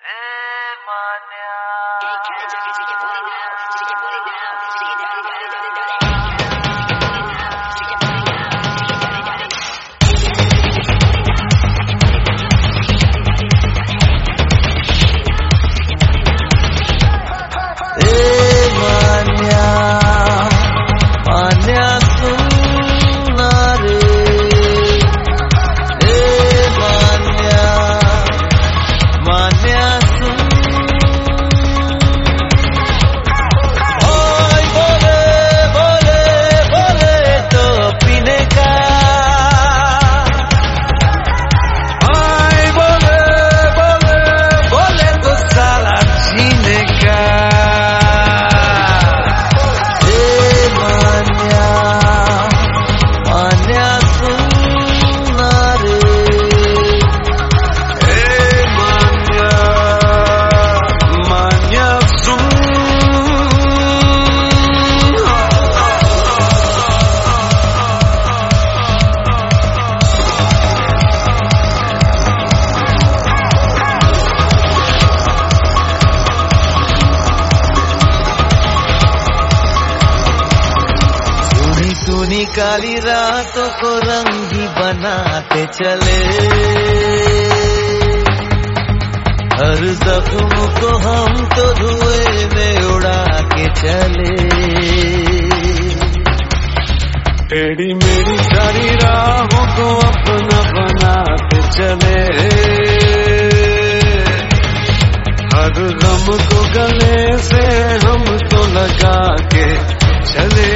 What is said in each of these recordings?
काली रातों को रंगी बनाते चले, हर जख्म को हम तो धुएं में उड़ा के चले। टेढ़ी मेरी सारी राहों को अपना बनाते चले, हर गम को गले से हम तो लगा के चले।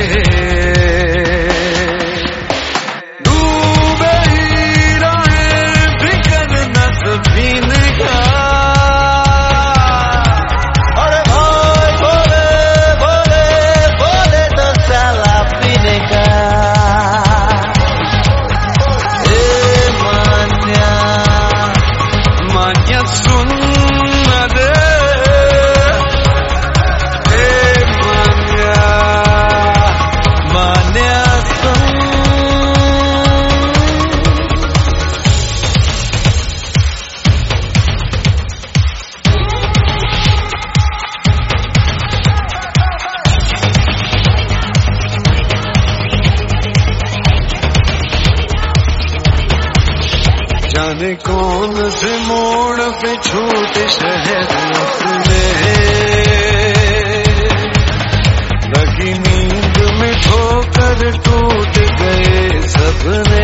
जाने कौन से मोड़ पे छूटे शहर अपने, लगी नींद में ठोकर टूट गए सपने।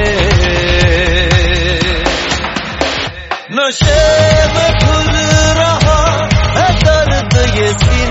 नशे में भूल रहा है दर्द ये